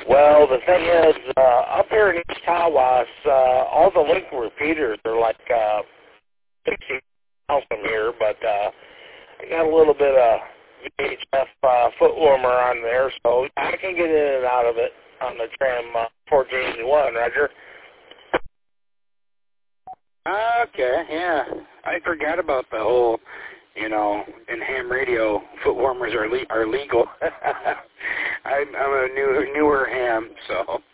Well, the thing is, up here in East Tawas, all the link repeaters are like 60 miles from here, but I got a little bit of VHF foot warmer on there, so I can get in and out of it on the tram 1481, Roger. Okay, yeah. I forgot about the whole, in ham radio, foot warmers are legal. I'm a newer ham, so...